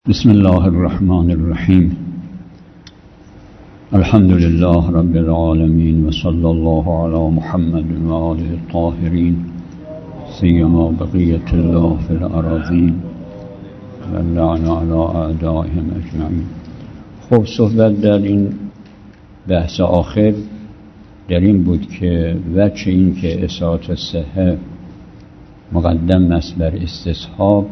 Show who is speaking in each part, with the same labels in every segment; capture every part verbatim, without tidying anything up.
Speaker 1: بسم الله الرحمن الرحیم. الحمد لله رب العالمین و صلی الله علی محمد و آله الطاهرین سیما بقیة الله فی الأراضین و اللعن علی اعدائهم اجمعین. خب صحبت در این بحث آخر در این بود که وجه این که اثبات الصحه مقدم است بر استصحاب،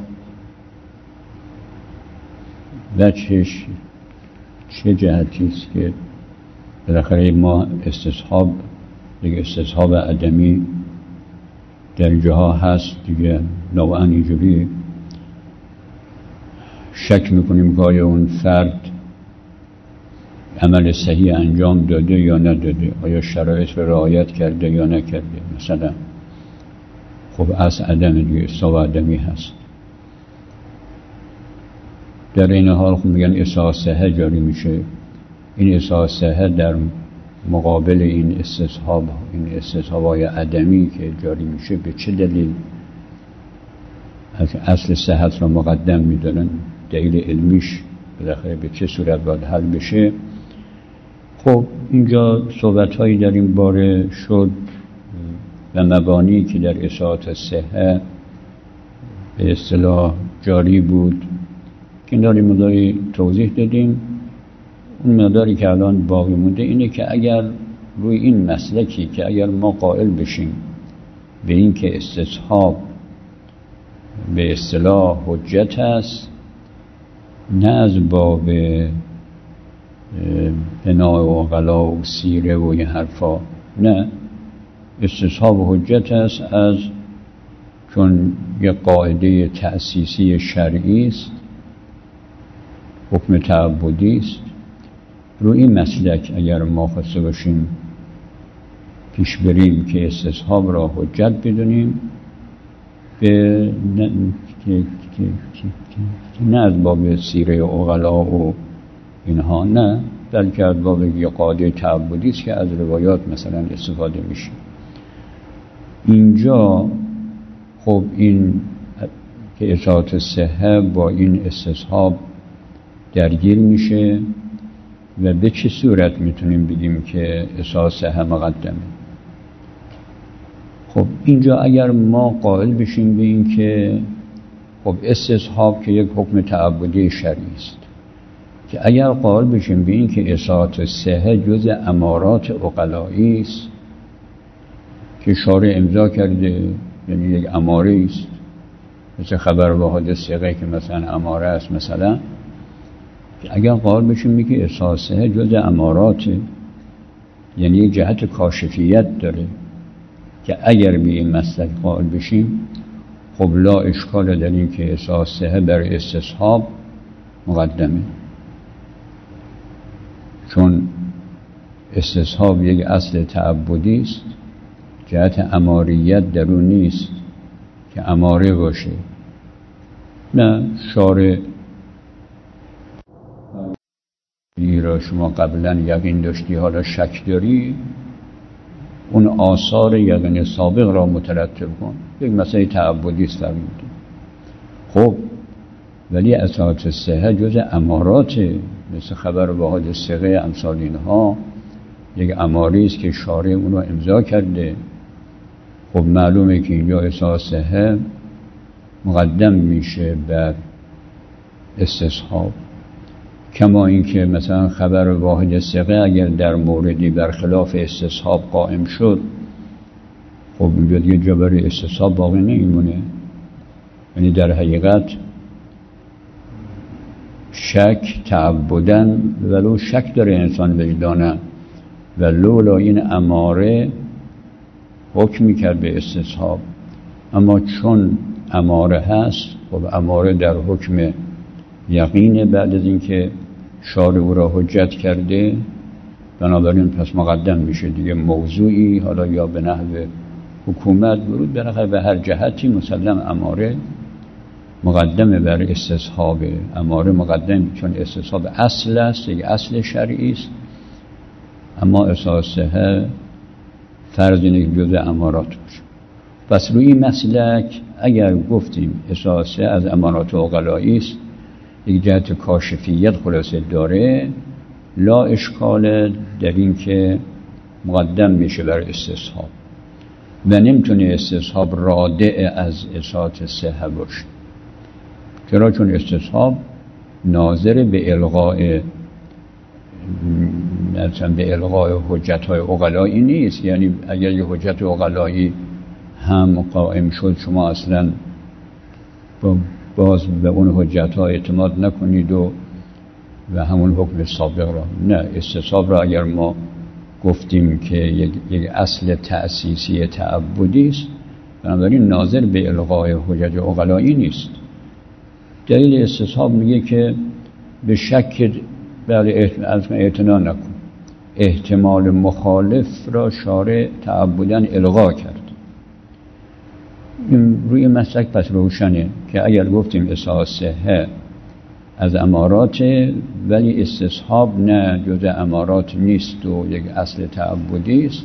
Speaker 1: وجهش چه جهتی است که بالاخره ما استصحاب دیگه استصحاب عدمی در جاها هست دیگه، نوعا اینجوری شک میکنیم که آیا اون فرد عمل صحیح انجام داده یا نداده، آیا شرایط رو رعایت کرده یا نکرده. مثلا خب از عدم دیگه استصحاب عدمی هست. در این حال خب میگن اصحاح صحه جاری میشه. این اصحاح صحه در مقابل این استصحاب، این استصحابای عدمی که جاری میشه، به چه دلیل اصل صحت را مقدم میدارن؟ دلیل علمیش بالاخره به چه صورت باید حل بشه؟ خب اینجا صحبت هایی در این باره شد و مبانی که در اصحاح صحه به اصطلاح جاری بود که این داری مداری توضیح دادیم. اون مداری که الان باقی مونده اینه که اگر روی این مسلکی که اگر ما قائل بشیم به این که استصحاب به اصطلاح حجت است، نه از باب بناء و عقلا و سیره و این حرفا، نه، استصحاب حجت است از چون یک قاعده تأسیسی شرعی است، حکم تعبدی است. روی این مسلک اگر ما خواسته باشیم پیش بریم که استصحاب را حجت بدونیم، به نه, نه از باب سیره و عقلا و اینها، نه، بلکه از باب یک قاعده تعبدی است که از روایات مثلا استفاده میشه. اینجا خب این که اصحاح صحه با این استصحاب درگیر میشه و به چه صورت میتونیم بگیم که اصحاح صحه مقدمه؟ خب اینجا اگر ما قائل بشیم به این که خب استصحاب که یک حکم تعبدی شرعی است، که اگر قائل بشیم به این که اصحاح صحه جز امارات عقلایی است که شارع امضا کرده، یعنی یک اماره است، مثل خبر واحد ثقه که مثلا اماره است، مثلا اگر قائل بشیم میگه اصحاح صحه جز امارات، یعنی یک جهت کاشفیت داره، که اگر به این مسلک قائل بشیم خب لا اشکال در این که اصحاح صحه بر استصحاب مقدمه، چون استصحاب یک اصل تعبدی است، جهت اماریت در اون نیست که اماره باشه. نه، شارع این را شما قبلا یقین داشتی حالا شک داری، اون آثار یقین سابق را مترتب کن. یک مسئله تعبدی است فرمود. خب ولی اصحاح صحه جز امارات، مثل خبر واحد ثقه امثال اینها، یک اماری است که شارع اون را امضا کرده. خب معلومه که اینجا اصحاح صحه مقدم میشه بر استصحاب، کما اینکه مثلا خبر واحد ثقه اگر در موردی برخلاف استصحاب قائم شد، خب اینجا دیگه جبر استصحاب باقی نمیمونه. یعنی در حقیقت شک تعبدن، ولو شک داره انسان وجدانه، و لولا این اماره حکم میکرد به استصحاب، اما چون اماره هست، خب اماره در حکم یقینه بعد از اینکه شارع او را حجت کرده، بنابراین پس مقدم میشه دیگه. موضوعی حالا یا به نحو حکومت ورود بالاخره به هر جهتی مسلم اماره مقدمه بر استصحاب. اماره مقدم چون استصحاب اصل است، یک اصل شرعی است، اما اصحاح صحه فرض اینه که جزء امارات باشه. پس روی این مسلک اگر گفتیم اصحاح صحه از امارات عقلایی است، یک جهت کاشفیت خلاصه داره، لا اشکال در این که مقدم میشه بر استصحاب و نمیتونه استصحاب رادع از اثبات صحه باشه. چرا؟ چون استصحاب ناظر به الغاء مثلا به الغاء حجت‌های عقلایی نیست. یعنی اگر یه حجت عقلایی هم قائم شد، شما اصلا باز به اون حجت‌ها اعتماد نکنید و و همون حکم سابق را نه. استصحاب را اگر ما گفتیم که یک, یک اصل تأسیسی تعبدی است، بنابراین ناظر به الغاء حجت عقلایی نیست. دلیل استصحاب میگه که به شک بله اعتنا نکن، احتمال مخالف را شارع تعبداً الغا کرد. این روی مسلک پس روشنه که اگر گفتیم اصحاح صحه از امارات، ولی استصحاب نه جز امارات نیست و یک اصل تعبدی است،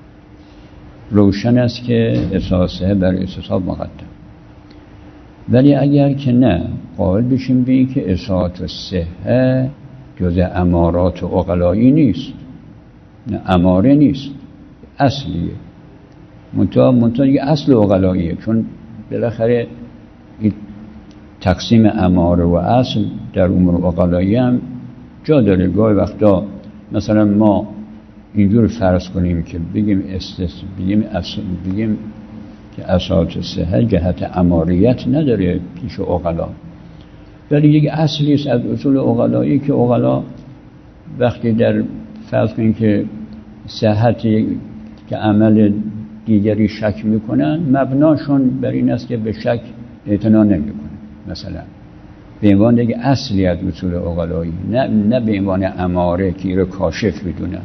Speaker 1: روشن است که اصحاح صحه بر استصحاب مقدم. ولی اگر که نه، قائل بشیم به این که اصحاح صحه جز امارات عقلایی نیست، نه اماره نیست، اصلیه، منتها منتها یک اصل عقلاییه. چون بالاخره این تقسیم اماره و اصل در امور عقلایی هم جا داره. گاهی وقتا مثلا ما اینجور فرض کنیم که بگیم استث بگیم اصل بگیم که اساس صحه جهت اماریت نداره پیش عقلا، ولی یک اصلی است از اصول عقلایی که عقلا وقتی در فرض کنیم که صحت که عمل دیگری شک میکنن، مبناشون بر این است که به شک اعتنا نمیکنن، مثلا به عنوان یک اصلی از اصول عقلایی، نه نه به عنوان اماره که رو کاشف بدونن.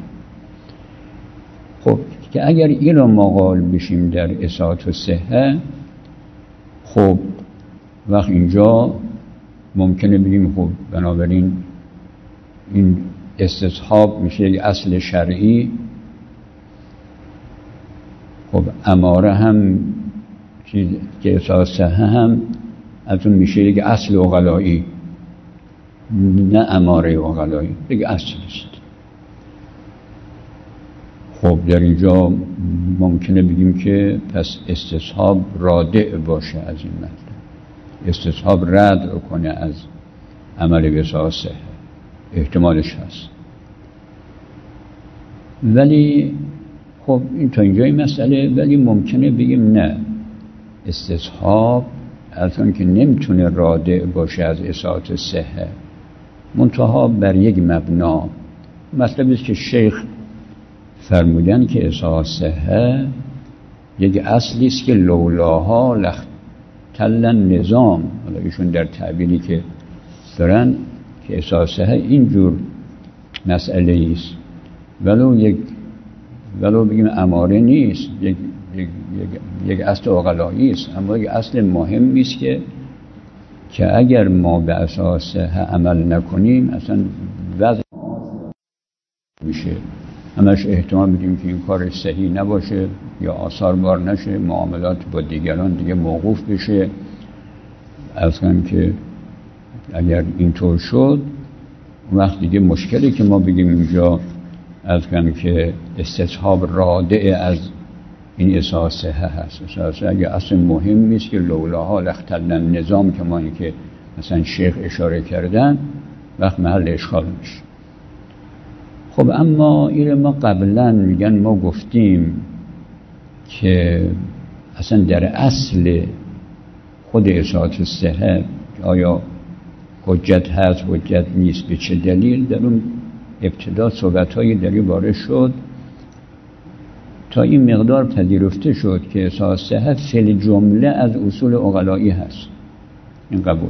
Speaker 1: خب که اگر این رو مقال بشیم در اثبات و صحه، خب وقت اینجا ممکنه بگیم خب بنابراین این استصحاب میشه یک اصل شرعی، خب اماره هم چیز که اثبات صحه هم از اون میشه یک اصل عقلایی، نه اماره عقلایی، یک اصل است. خب در اینجا ممکنه بگیم که پس استصحاب رادع باشه از این مطلب، استصحاب رد کنه از عمل به اساس صحه، احتمالش هست. ولی خب این تا اینجای مسئله. ولی ممکنه بگیم نه، استصحاب از اون که نمیتونه رادع باشه از اساس صحه، منتها بر یک مبنا. مطلبی است که شیخ فرمودن که اساس صحه یک اصلی است که لولاها لختل نظام. حالا ایشون در تعبیری که دارن که اساس صحه اینجور مسئله است، ولو یک ولو بگیم اماره نیست، یک یک یک, یک اصل عقلایی است، اما یک اصل مهمی است که که اگر ما به اساس صحه عمل نکنیم اصلا وضع میشه، همش احتمال بدیم که این کار صحیح نباشه یا آثار بار نشه، معاملات با دیگران دیگه موقوف بشه. اصلا که اگر اینطور شد، وقت دیگه مشکلی که ما بگیم اینجا اصلا که استصحاب رادع از این اساس صحه هست. اساس اگه اصل مهم نیست که لولاها لختل نظام که ما این که مثلا شیخ اشاره کردن، وقت محل اشکال میشه. خب اما این ما قبلا میگن ما گفتیم که اصلا در اصل خود اساس صحه آیا حجت هست حجت نیست، به چه دلیل؟ در اون ابتدا صحبت‌های در این باره شد تا این مقدار پذیرفته شد که اساس صحه فی جمله از اصول عقلایی هست، این قبول.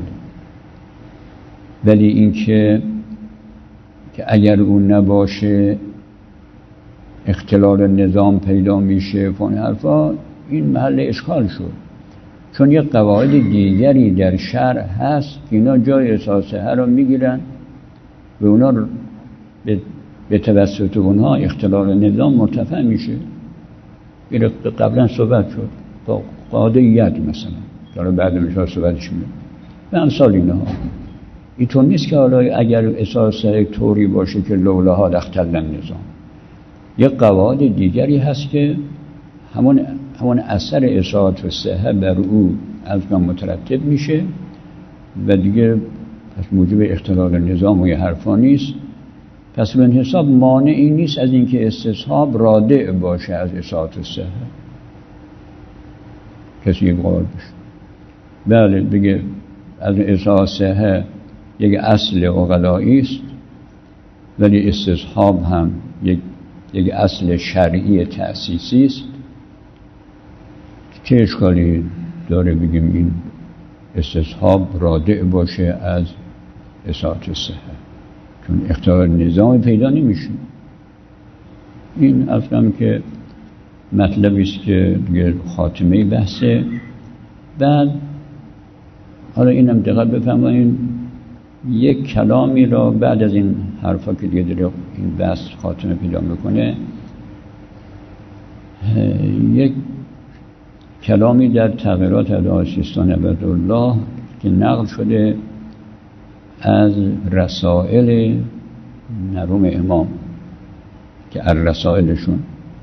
Speaker 1: ولی این که که اگر اون نباشه اختلال نظام پیدا میشه فون حرفا، این محل اشکال شد. چون یک قواعد دیگری در شرع هست که اینا جای اساس صحه رو میگیرن و اونا به, به توسط اونها اختلال نظام مرتفع میشه. این قبلا صحبت شد با قاعده ید مثلا، داره بعد میشه صحبتش میده به امثال اینها. اینطور نیست که حالا اگر اساس یک طوری باشه که لولاها اختل النظام، یک قواعد دیگری هست که همون همون اثر اصاعت و صحه بر او از آن مترتب میشه و دیگه پس موجب اختلال نظام و یه حرفا نیست. پس به حساب مانعی نیست از اینکه استصحاب رادع باشه از اصاعت و صحه، کسی یک قول بشه بله بگه از اصاعت صحه یک اصل عقلایی است، ولی استصحاب هم یک یک اصل شرعی تأسیسی است. چه اشکالی داره بگیم این استصحاب رادع باشه از اصاعت صحه، چون اختلال نظام پیدا نمیشه. این اصلا که مطلبی است که دیگه خاتمه بحثه. بعد حالا اینم دقت بفرمایید، یک کلامی را بعد از این حرفا که دیگه داره این بحث خاتمه پیدا میکنه، یک کلامی در تغییرات ادعای سیستان عبدالله که نقل شده از رسائل مرحوم امام که الرسائلشون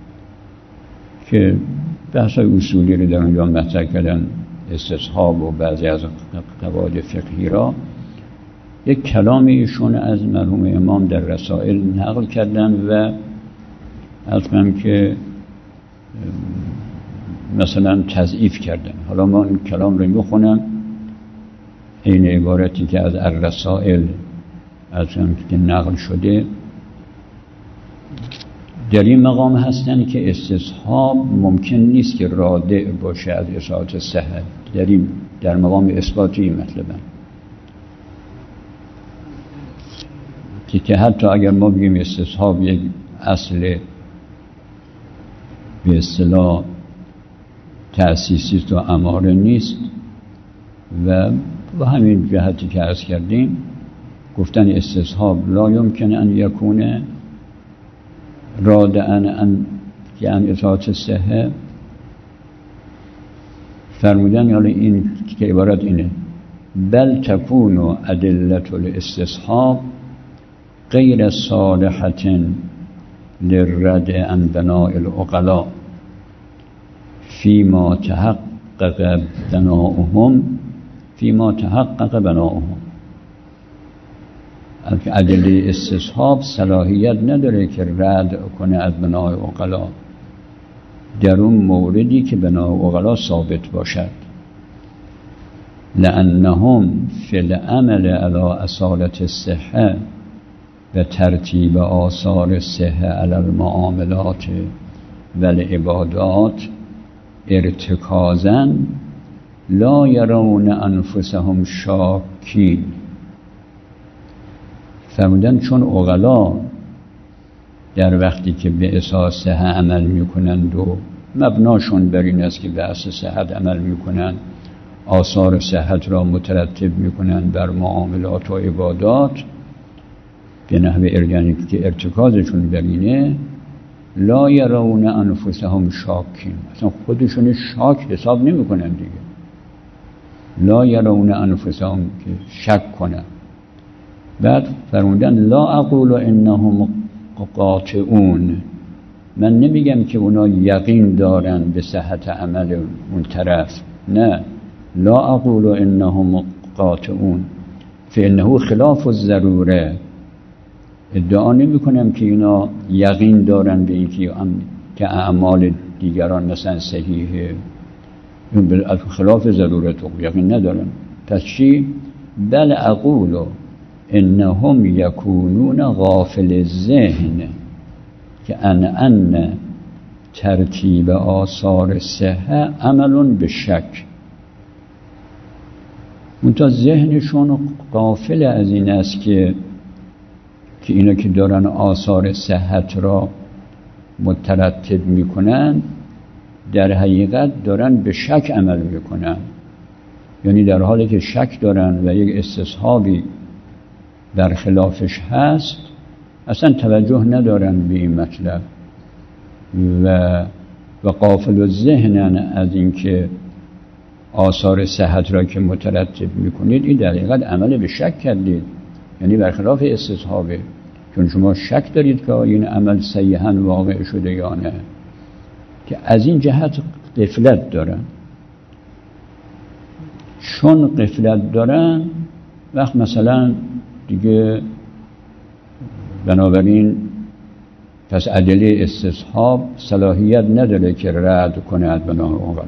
Speaker 1: که بحثای اصولی رو در اونجا مطرح کردن، استصحاب و بعضی از قواعد فقهی را، یک کلامی ایشون از مرحوم امام در رسائل نقل کردن و اصلا که مثلا تضعیف کردن. حالا ما این کلام رو میخونم، این عبارتی که از الرسائل اصلا که نقل شده در این مقام هستن که استصحاب ممکن نیست که رادع باشه از اصاعت صحه، در این در مقام اثباتی مطلبا که که حتی اگر ما بگیم استصحاب یک اصل به اصطلاح تأسیسی و اماره نیست و با همین جهتی که عرض کردیم گفتن استصحاب لا یمکن ان یکونه رادعا ان یعنی اصاعت صحه، فرمودن حالا این که عبارت اینه بل تکون ادلة الاستصحاب غیر صالحة للردع عن بناء العقلاء فيما تحقق بناؤهم فيما تحقق بناؤهم. ادله استصحاب صلاحیت نداره که رد کنه از بنای عقلا در اون موردی که بنای عقلا ثابت باشد، لأنهم فی العمل علی اصالت الصحه و ترتیب آثار الصحه علی المعاملات و العبادات ارتکازا لا یرون انفسهم شاکین. فرمودن چون عقلا در وقتی که به اساس صحه عمل میکنند و مبناشون بر این است که به اساس صحت عمل میکنند، آثار صحت را مترتب میکنند بر معاملات و عبادات به نحو ارگانی که ارتکازشون بر اینه، لا یرون انفسهم شاکین، اصلا خودشون شاک حساب نمیکنند دیگه، لا یرون انفسهم که شک کنند. بعد فرمودن لا اقول انهم قاطعون، من نمیگم که اونا یقین دارن به صحت عمل اون طرف، نه، لا اقول انهم قاطعون فانه خلاف الضروره، ادعا نمی کنم که اینا یقین دارن به اینکه که اعمال دیگران مثلا صحیحه، اون خلاف ضرورت یقین ندارن. پس چی؟ بل اقول انهم یکونون غافل الذهن که ان ان ترتیب آثار صحه عمل به شک، منتها ذهنشون غافل از این است که که اینا که دارن آثار صحت را مترتب میکنن در حقیقت دارن به شک عمل میکنن، یعنی در حالی که شک دارن و یک استصحابی در خلافش هست اصلا توجه ندارن به این مطلب و و غافل الذهنن از اینکه آثار صحت را که مترتب میکنید این در حقیقت عمل به شک کردید، یعنی برخلاف استصحابه، چون شما شک دارید که این عمل صحیحاً واقع شده یا نه، که از این جهت غفلت دارن. چون غفلت دارن وقت مثلا دیگه بنابراین پس ادله استصحاب صلاحیت نداره که رد کند بنا عقلا،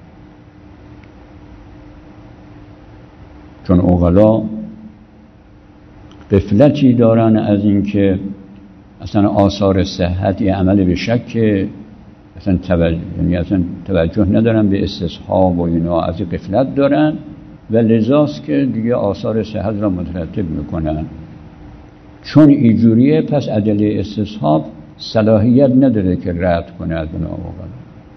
Speaker 1: چون عقلا غفلتی دارن از اینکه اصلا آثار صحت یه عمل به شک، اصلا توجه یعنی اصلا توجه ندارن به استصحاب و اینا، از این غفلت دارن و لذاست که دیگه آثار صحت را مترتب میکنن. چون اینجوریه پس ادله استصحاب صلاحیت نداره که رد کنه از بنا عقلا.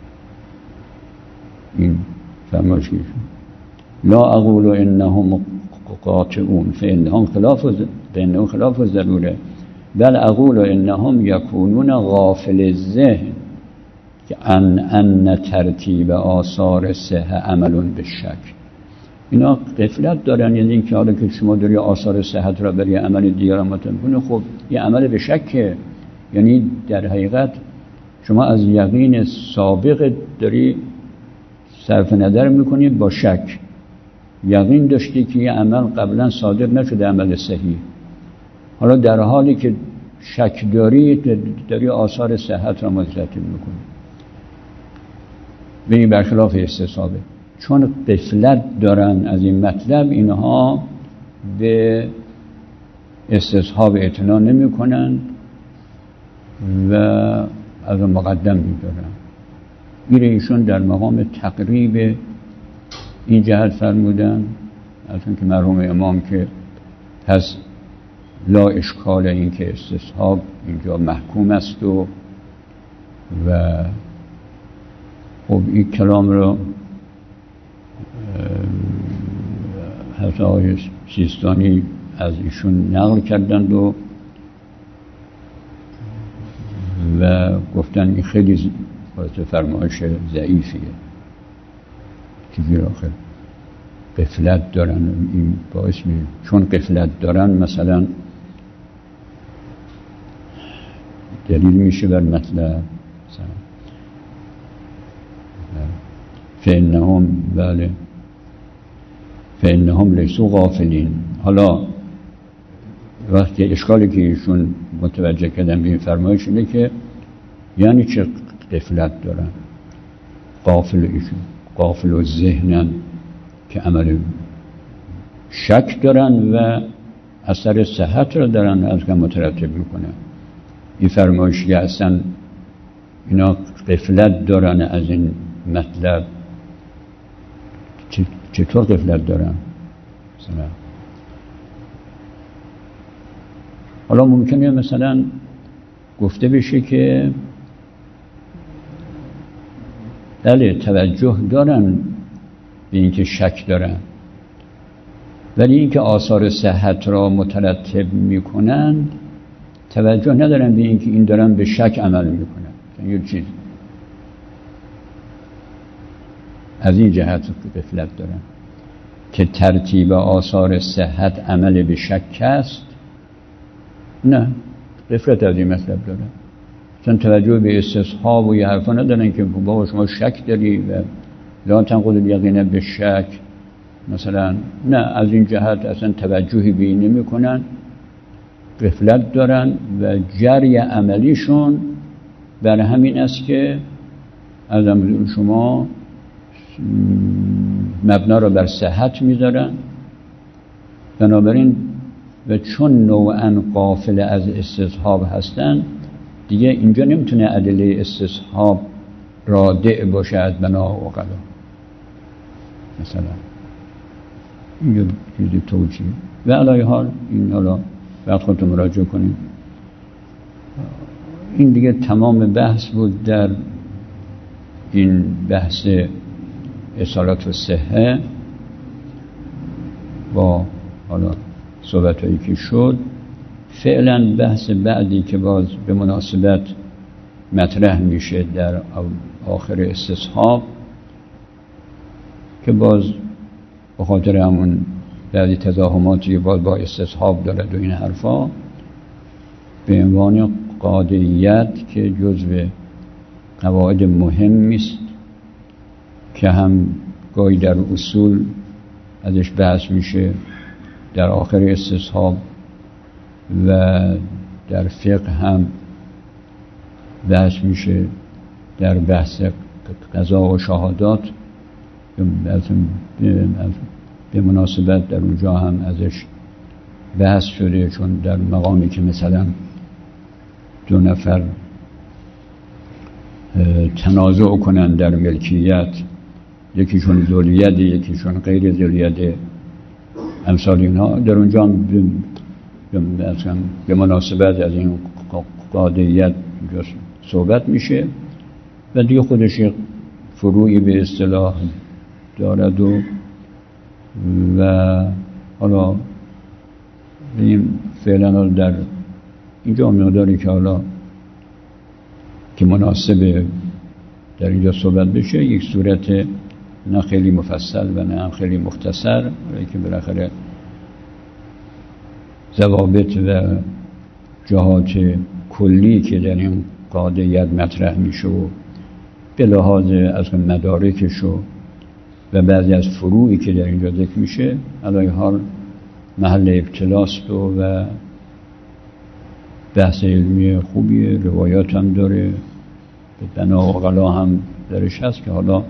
Speaker 1: این فرمایش میشه لا اقول انهم قاطعون فانهم خلاف فانهم خلاف ضروره بل اقول انهم یکونون غافل الذهن که ان ان ترتیب آثار صحه عمل به شک. اینا غفلت دارن، یعنی اینکه حالا که شما داری آثار صحت را برای عمل دیگر متن، خب یه عمل به شکه، یعنی در حقیقت شما از یقین سابق داری صرف نظر میکنی با شک. یقین داشتی که یه عمل قبلا صادر نشده عمل صحیح، حالا در حالی که شک داری داری آثار صحت را مترتب میکنی، به این برخلاف استصحابه. چون غفلت دارن از این مطلب اینها به استصحاب اعتنا نمی کنن و از مقدم میدارن. میره ایشون در مقام تقریب این جهت فرمودن، از اون که مرحوم امام که پس لا اشکال این که استصحاب اینجا محکوم است و و خب این کلام رو حضرت آقای سیستانی از ایشون نقل کردند و و گفتن این خیلی فرمایش ضعیفیه که گیر آخر غفلت دارن. این باعث می چون غفلت دارن مثلا دلیل میشه بر مطلب فإنهم بله فإنهم لیسوا غافلین. حالا وقتی اشکالی که ایشون متوجه کردن به این فرمایش اینه که یعنی چه غفلت دارن، غافل ایشون غافل و ذهنن که عمل شک دارن و اثر صحت رو دارن از که مترتب میکنن. این فرمایش که اصلا اینا غفلت دارن از این مطلب، چطور غفلت دارن؟ مثلا حالا ممکنه مثلا گفته بشه که بله توجه دارن به اینکه شک دارن، ولی اینکه آثار صحت را مترتب میکنن توجه ندارن به اینکه این دارن به شک عمل میکنن. یه چیز از این جهت غفلت دارن که ترتیب آثار صحت عمل به شک است. نه، غفلت از این مطلب دارن، چون توجه به استصحاب و یه حرفا ندارن که بابا شما شک داری و لا تنقض الیقین به شک مثلا. نه، از این جهت اصلا توجهی به این نمی کنن، غفلت دارن و جری عملیشون بر همین است که از امر شما مبنا را بر صحت میذارن. بنابراین و چون نوعا غافل از استصحاب هستن دیگه اینجا نمیتونه ادله استصحاب رادع باشه از بنا و عقلا. مثلا اینجا چیزی توجیه و علی حال این حالا بعد خودتون مراجعه کنیم. این دیگه تمام بحث بود در این بحث اصالت و صحه با حالا صحبت هایی که شد. فعلا بحث بعدی که باز به مناسبت مطرح میشه در آخر استصحاب که باز به خاطر همون بعضی تضاهماتی باز با استصحاب دارد و این حرفا، به عنوان قاطعیت که جزو قواعد مهمی است که هم گاهی در اصول ازش بحث میشه، در آخر استصحاب، و در فقه هم بحث میشه، در بحث قضا و شهادات به مناسبت در اونجا هم ازش بحث شده، چون در مقامی که مثلا دو نفر تنازع کنن در ملکیت، یکیشون ذوالید یکیشون غیر ذوالید، امثال اینها، در اونجا هم به مناسبت از این قاطعیت صحبت میشه و دیگه خودش فروعی به اصطلاح دارد و و حالا این فعلا در اینجا مقداری که حالا که مناسبه در اینجا صحبت بشه، یک صورت نه خیلی مفصل و نه خیلی مختصر، ولی که بالاخره ضوابط و جهات کلی که در این قاطعیت مطرح میشه و به لحاظ از مدارکش و بعضی از فروعی که در اینجا ذکر میشه، علیه حال محل ابتلاست و بحث علمی خوبیه، روایات هم داره، به بنا عقلا هم درش هست که حالا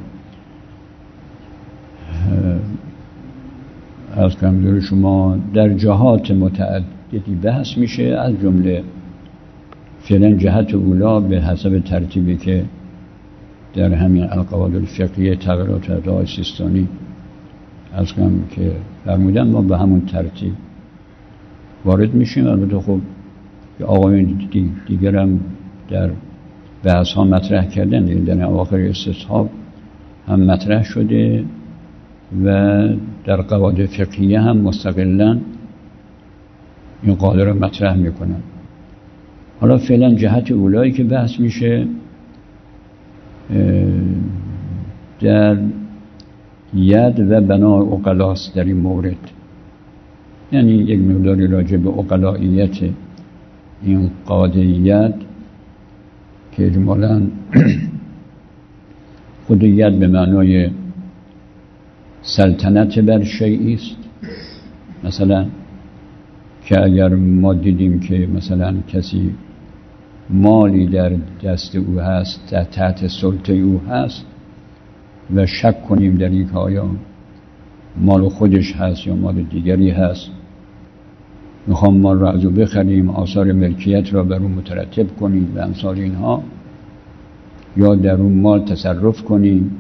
Speaker 1: از کمزور شما در جهات متعددی بحث میشه، از جمله فعلا جهت اولا به حسب ترتیبی که در همین القواعد الفقهیه تغییرات ادعای سیستانی از کم که فرمودن، ما به همون ترتیب وارد میشیم. البته خب آقایون دیگر هم در بحث ها مطرح کردن، در اواخر استصحاب هم مطرح شده و در قواعد فقهیه هم مستقلاً این قاعده رو مطرح میکنن. حالا فعلا جهت اولایی که بحث میشه در ید و بنا عقلاست در این مورد، یعنی یک مقداری راجع به عقلائیت این قاطعیت که اجمالاً خود ید به معنای سلطنت بر شیئی است. مثلا که اگر ما دیدیم که مثلا کسی مالی در دست او هست، تحت سلطه او هست و شک کنیم در این که آیا مال خودش هست یا مال دیگری هست، میخوام مال را از او بخریم، آثار ملکیت را بر اون مترتب کنیم و امثال اینها، یا در اون مال تصرف کنیم،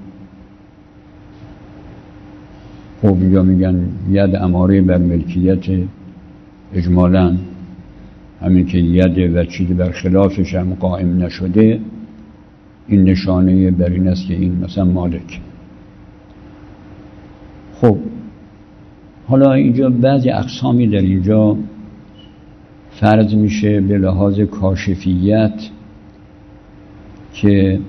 Speaker 1: خب یا میگن ید اماره بر ملکیت، اجمالاً همین که ید و چیزی بر خلافش هم قائم نشده، این نشانه بر این است که این مثلا مالک. خب حالا اینجا بعضی اقسامی در اینجا فرض میشه به لحاظ کاشفیت که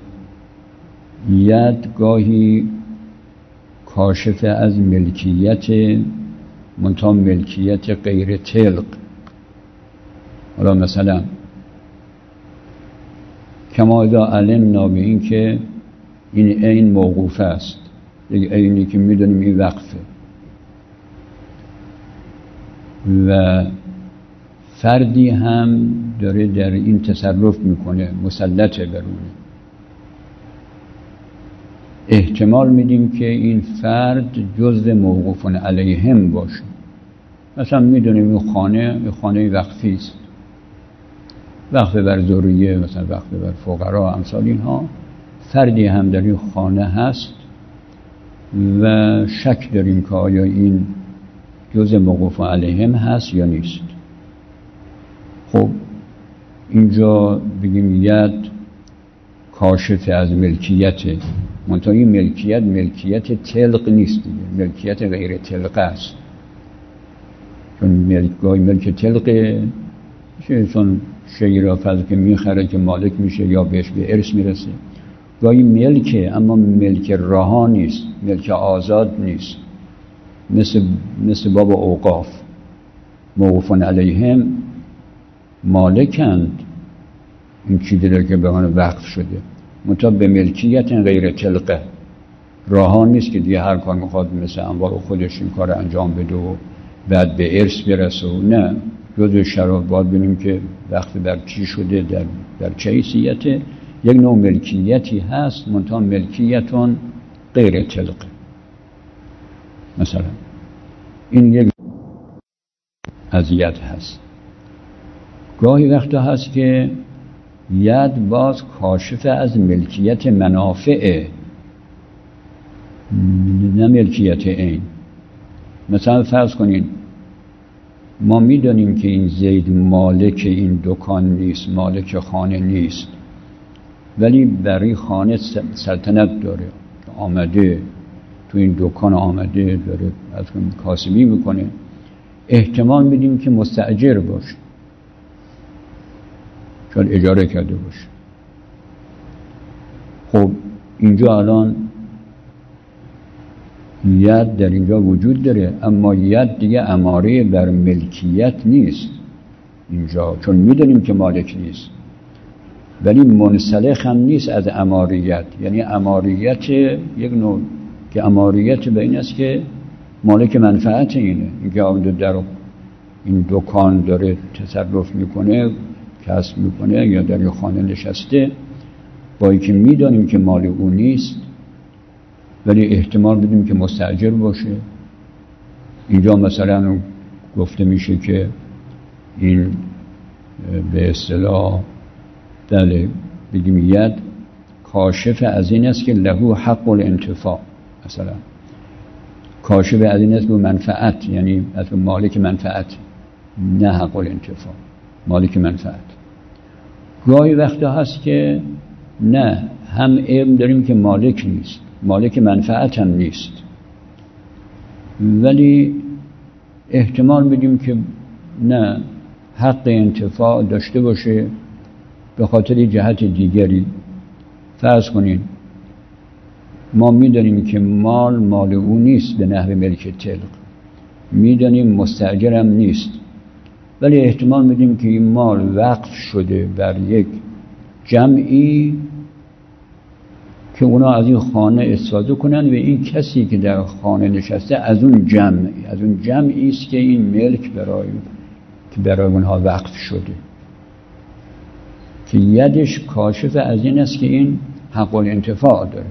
Speaker 1: ید گاهی کاشف از ملکیت، منتها ملکیت غیر طلق. حالا مثلا کما اذا علمنا به این که این عین موقوفه است، یک عینی که میدونیم این وقفه و فردی هم داره در این تصرف میکنه، مسلطه بر اون، احتمال میدیم که این فرد جزء موقوفون علیهم باشه. مثلا میدونیم این خانه این خانه وقفی است، وقف بر ذریه، مثلا وقف بر فقرا، امثال اینها. فردی هم در این خانه هست و شک داریم که آیا این جزء موقوف علیهم هست یا نیست. خب اینجا بگیم ید کاشف از ملکیت، منتها این ملکیت ملکیت طلق نیست دیگه، ملکیت غیر طلق است. چون ملکگاهی ملک طلقه، چون شیعی را فرض که میخره که مالک میشه یا بهش به ارث میرسه، گاهی ملکه اما ملک رها نیست، ملک آزاد نیست، مثل مثل باب اوقاف موقوفون علیهم مالکند این چیزی را که به من وقف شده، منتها به ملکیت غیر تلقه، رها نیست که دیگه هر کار میخواد مثل انواع خودش این کار انجام بده و بعد به ارث برسه و نه، جزء شرایط باید ببینیم که وقت بر چی شده، در در چه حیثیت. یک نوع ملکیتی هست منتها ملکیتون غیر تلقه. مثلا این یک اذیت هست. گاهی وقتا هست که ید باز کاشف از ملکیت منافعه، نه ملکیت عین. مثلا فرض کنین ما میدونیم که این زید مالک این دکان نیست، مالک خانه نیست، ولی برای خانه سلطنت داره، آمده تو این دکان، آمده داره از کاسبی میکنه، احتمال میدیم که مستاجر باشه، شاید اجاره کرده باشه. خب اینجا الان ید در اینجا وجود داره، اما ید دیگه اماره بر ملکیت نیست اینجا، چون میدونیم که مالک نیست، ولی منسلخ هم نیست از اماریت. یعنی اماریت یک نوع که اماریت به این است که مالک منفعت اینه، اینکه آمده در این دکان داره تصرف میکنه، کسب میکنه یا در یه خانه نشسته، با اینکه میدونیم که مال او نیست ولی احتمال بدیم که مستاجر باشه. اینجا مثلا گفته میشه که این به اصطلاح بله بگیم ید کاشف از این است که له حق الانتفاع، مثلا کاشف از این است که منفعت، یعنی از مالک منفعت، نه حق الانتفاع، مالک منفعت. گاهی وقتا هست که نه، هم علم داریم که مالک نیست، مالک منفعت هم نیست، ولی احتمال بدیم که نه حق انتفاع داشته باشه به خاطر جهت دیگری. فرض کنین ما میدانیم که مال مال او نیست به نحو ملک تلق، میدانیم مستاجرم نیست، ولی احتمال میدیم که این مال وقف شده بر یک جمعی که اونا از این خانه استفاده کنن و این کسی که در خانه نشسته از اون جمع از اون جمعی است که این ملک برای که برای اونها وقف شده، که یدش کاشف از این است که این حق الانتفاع داره.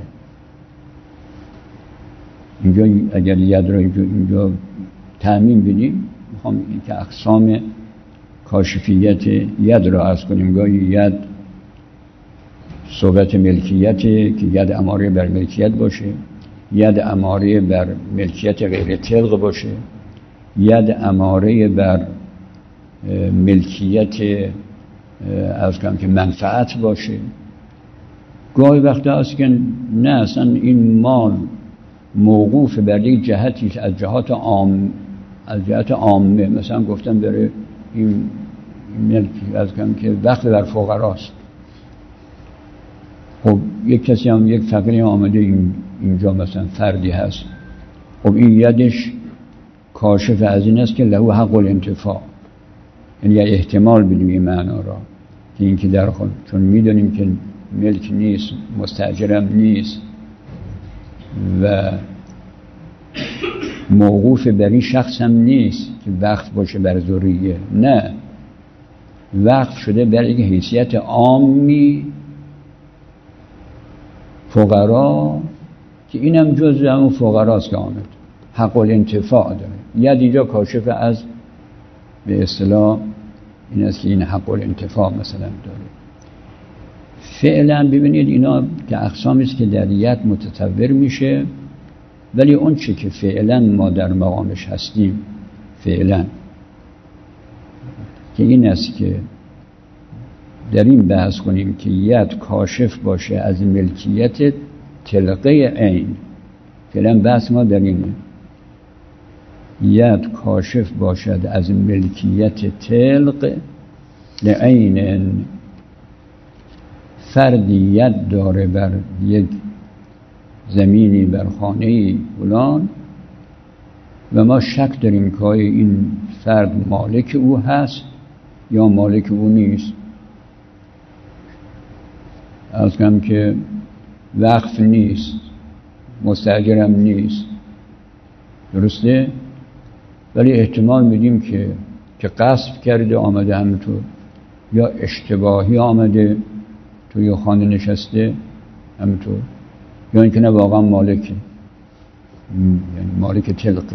Speaker 1: اینجا اگر ید را اینجا تعمیم بدیم، میخوام این که اقسام کاشفیت ید را عرض کنیم. گاهی ید صحبت ملکیت که ید اماره بر ملکیت باشه، ید اماره بر ملکیت غیر تلق باشه، ید اماره بر ملکیت از کنم که منفعت باشه. گاهی وقتا هست که نه، اصلا این مال موقوف بر یک جهتی از جهات عام، از جهت عامه، مثلا گفتم داره این ملک از کنم که وقت بر فقراست. خب یک کسی هم یک فقیری آمده این اینجا مثلا فردی هست، خب این یدش کاشف از این است که له حق الانتفاع، یعنی احتمال بدیم این معنا را که این که در خود، چون میدونیم که ملک نیست، مستاجرم نیست و موقوف بر این شخص هم نیست که وقف باشه بر ذریه، نه، وقف شده بر یک حیثیت عامی فقرا که اینم جزء همون فقراست که آمد، حق الانتفاع داره. ید اینجا کاشف از به اصطلاح این است که این حق الانتفاع مثلا داره. فعلا ببینید اینا که اقسامی است که در ید متطور میشه، ولی اون چه که فعلا ما در مقامش هستیم فعلا که این است که در این بحث کنیم که ید کاشف باشه از ملکیت تلقه عین. فعلا بحث ما در اینه، ید کاشف باشد از ملکیت تلق لعین. فردیت داره بر یک زمینی، بر خانه‌ای فلان، و ما شک داریم که این فرد مالک او هست یا مالک او نیست. از کم که وقف نیست، مستاجرم نیست، درسته؟ ولی احتمال میدیم که که قصد کرده آمده همینطور، یا اشتباهی آمده توی خانه نشسته همینطور، یا اینکه نه واقعا مالکه، یعنی مالک طلقه.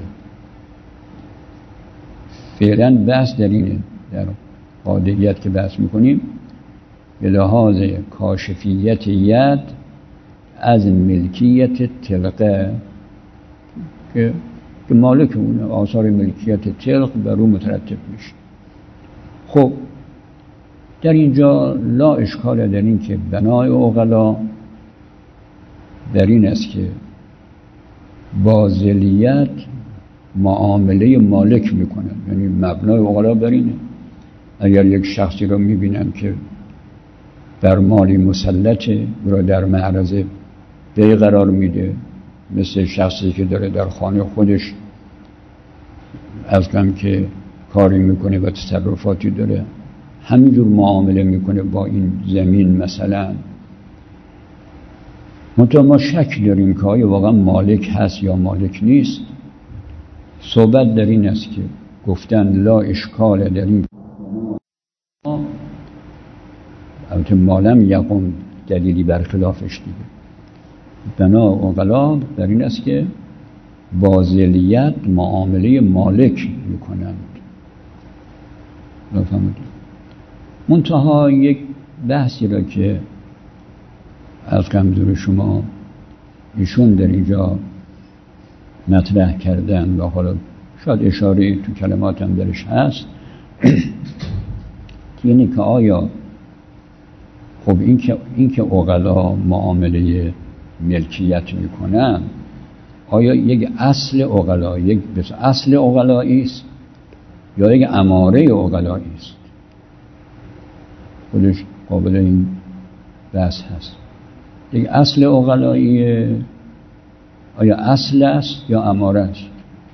Speaker 1: فعلا بحث در اینه، در قاعدیت که بحث میکنیم به لحاظ کاشفیت ید از ملکیت طلقه که که مالک اونه، آثار ملکیت طلق بر او مترتب میشه. خب در اینجا لا اشکال در این که بنای عقلا در این است که با ذلیت معامله مالک میکنن، یعنی مبنای عقلا بر اینه. اگر یک شخصی رو میبینن که بر مالی مسلطه، را در معرض بی قرار میده، مثل شخصی که داره در خانه خودش از کم که کاری میکنه و تصرفاتی داره، همینجور معامله میکنه با این زمین مثلا. منتها ما شک داریم که آیا واقعا مالک هست یا مالک نیست. صحبت در این است که گفتن لا اشکال در این، البته مالم یقوم دلیلی برخلافش دیگه. بنا عقلا در این است که با ذلیت معامله مالک میکنند. بفهمید؟ منتها یک بحثی را که از کمزور شما ایشون در اینجا مطرح کردن و حالا شاید اشاره تو کلماتم درش هست اینه که آیا خب این که این که عقلا معامله ملکیت میکنن، آیا یک اصل عقلا، یک بس اصل عقلایی است یا یک اماره عقلایی است؟ خودش قابل این بحث هست. یک اصل عقلایی آیا اصل است یا اماره است؟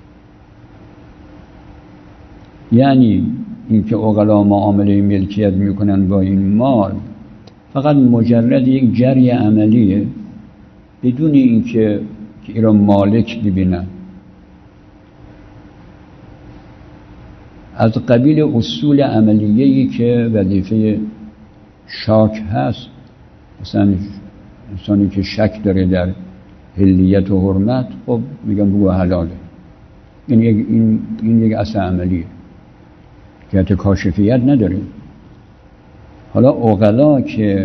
Speaker 1: یعنی اینکه عقلا معامله ملکیت میکنن با این مال فقط مجرد یک جری عملیه، بدون اینکه که این را مالک ببینن. از قبیل اصول عملیه‌ای که وظیفه شاک هست، مثلا انسانی که شک داره در حلیت و حرمت، خب میگن بگو حلاله. این یک این این یک اصل عملیه که حتی کاشفیت نداره. حالا عقلا که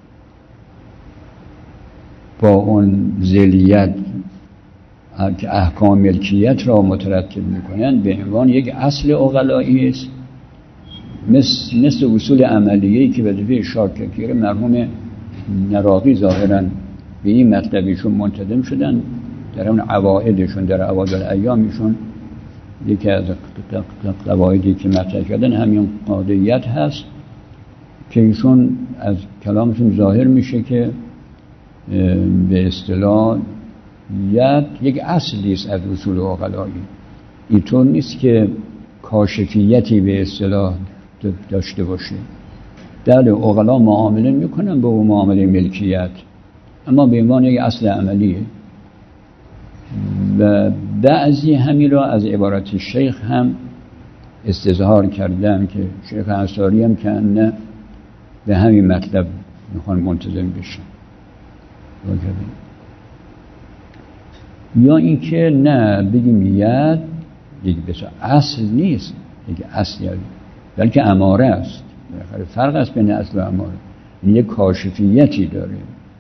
Speaker 1: با اون ذلیت که احکام ملکیت را مترتب میکنن به عنوان یک اصل عقلایی است، مثل, مثل اصول عملیه‌ای که وظیفه شاکر مرحوم نراقی ظاهراً به این مطلبیشون منتظم شدن. در اون عوائدشون، در عوائد الایامشون، یکی از قواعدی که مطرح کردن همین قاعدیت هست که ایشون از کلامشون ظاهر میشه که به اصطلاح ید یک اصلی است از اصول عقلایی. اینطور نیست که کاشفیتی به اصطلاح داشته باشه. بله عقلا معامله میکنن با اون معامله ملکیت، اما به عنوان یک اصل عملیه. و بعضی همین را از عبارت شیخ هم استظهار کردن که شیخ انصاری هم که نه به همین مطلب میخوان منتظم بشن. یا اینکه نه بگیم ید یک بسیار اصل نیست، یک اصل یعنی بلکه اماره است. فرق است بین اصل و اماره، این یک کاشفیتی داره.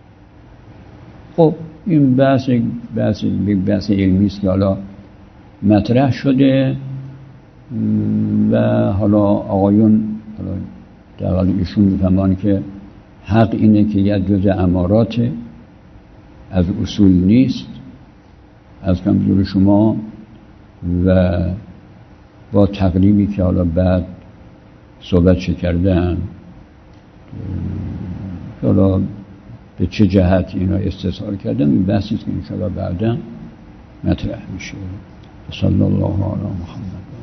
Speaker 1: خب این بحث بحث بحث علمی است که حالا مطرح شده و حالا آقایون حالا در حال ایشون میفهمان که حق اینه که یک جزء امارات از اصول نیست، از کمزور شما. و با تقریبی که حالا بعد صحبت کردن حالا به چه جهت اینا استظهار کردم این بحثی که انشاءالله بعدا مطرح میشه. صلی الله علی محمد.